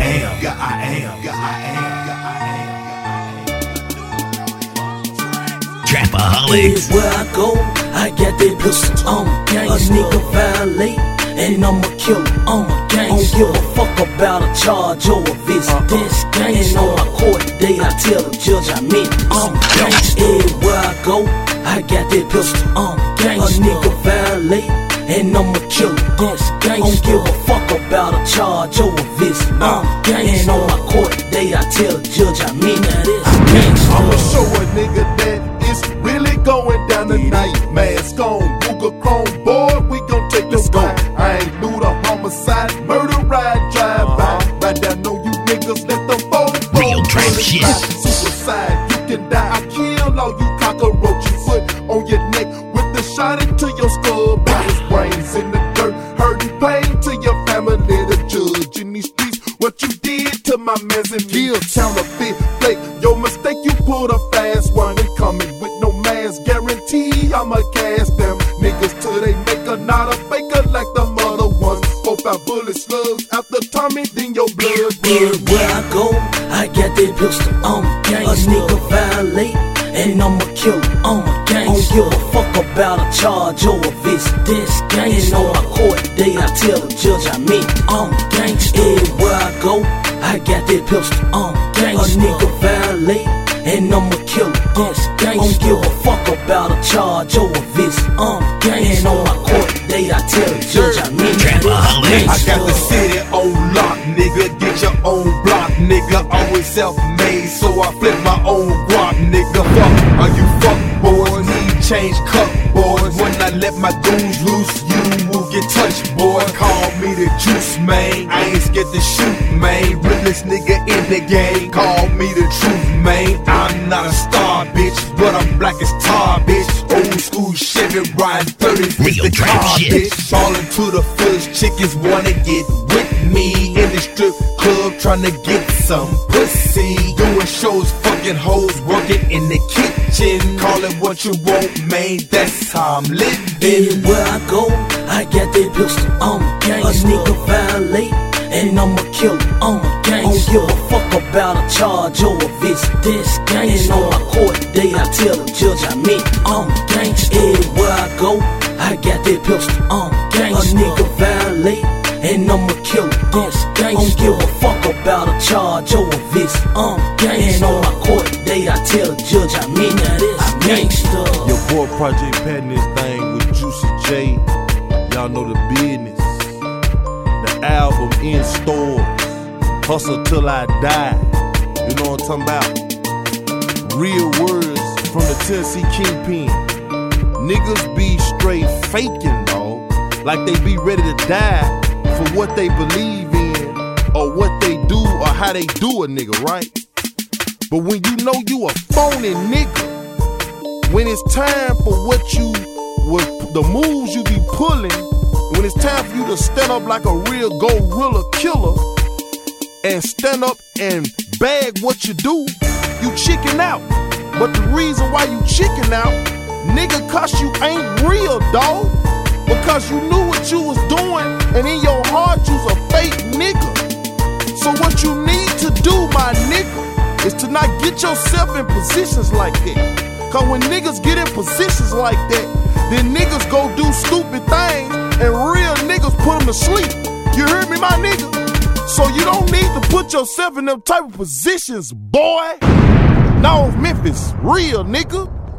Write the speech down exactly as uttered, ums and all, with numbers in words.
am, God, I am, God, I am, God, I am. Trapaholics. Everywhere I go, I got that pistol on my gang. A nigga violate, and I'ma kill him on my gang. Don't give a fuck about a charge or a visit. This gang, and on my court date, I tell the judge I meant I'm a gangster. Everywhere I go, I got that pistol on my gang. A nigga violate, and I'ma kill him. This gang, don't give a fuck about a charge or a visit. I'm a gang, and on my court date, I tell the judge I mean that it's gangster. I'ma show a nigga that it's really going down tonight. Mask on, Google Chrome, boy, we gon' take this go. I ain't do the homicide, murder, ride, drive by. Right down on you niggas, let them fall. Real trap shit. Suicide, you can die. I kill all you cockroaches. Foot on your neck with the shot into your skull. Biggest brains in the dirt, hurting pain to your family. The judge in these streets, what you did to my mans and kill counterfeit flake. Your mistake, you pulled a fast one and coming with no mask. Guarantee I'ma cast them niggas till they make a not a faker like the mother ones. Four five bullet slugs after Tommy, then your blood. Everywhere I go, I got that pistol on my gang. A nigga violate, and I'ma kill him on my gang. Don't give a fuck about a charge or a visit. This gang, and on my court date, I tell the judge I mean I'm a gangster. Everywhere I go, I got that pistol on my gang. A nigga violate, and I'ma kill him. This gang, don't give a fuck about a charge or a visit. I'm a gangster. And on my court date, I tell the judge I mean Trapaholics. I got the city on lock, nigga. Get your own block, nigga. Always self-made, so I flip my own guap, nigga. Fuck, are you fuck boys? Need change cup boys. When I let my goons loose, you will get touched, boy. Call me the juice, man. I ain't scared to shoot, man. Realest nigga in the game. Call me the truth, man. I'm not a star, bitch, but I'm black as tar, bitch. Old school Chevy riding thirties with Real the trap car, shit. bitch. Ballin' to the fullest, chickens wanna get with me. In the strip club tryna get some pussy. Doing shows, fucking hoes, working in the kitchen. Call it what you want, man, that's how I'm living. Everywhere I go, I got that pistol on my gang. A nigga violate, and I'ma kill him on my gang. Don't give a fuck about a charge or a visit. This gang, and on my court date, I tell the judge I mean I'm a gangster. Everywhere I go, I got that pistol on my gang. A nigga violate, and I'ma kill him. This gang, don't give a fuck about a charge or a visit. I'm a gangster. And on my court date, I tell the judge I mean that it's gangster. Your boy Project Patting this thing with Juicy J. Y'all know the business. The album in stores. Hustle till I die. You know what I'm talking about? Real words from the Tennessee Kingpin. Niggas be straight faking, dawg. Like they be ready to die for what they believe in, or what they do, or how they do a nigga, right? But when you know you a phony nigga, when it's time for what you, what the moves you be pulling, when it's time for you to stand up like a real gorilla killer and stand up and bag what you do, you chicken out. But the reason why you chicken out, nigga, cause you ain't real, dawg. Because you knew what you was doing, and in your heart you's a fake nigga. So what you need to do, my nigga, is to not get yourself in positions like that. Cause when niggas get in positions like that, then niggas go do stupid things, and real niggas put them to sleep. You heard me, my nigga? So you don't need to put yourself in them type of positions, boy. No, Memphis, real nigga.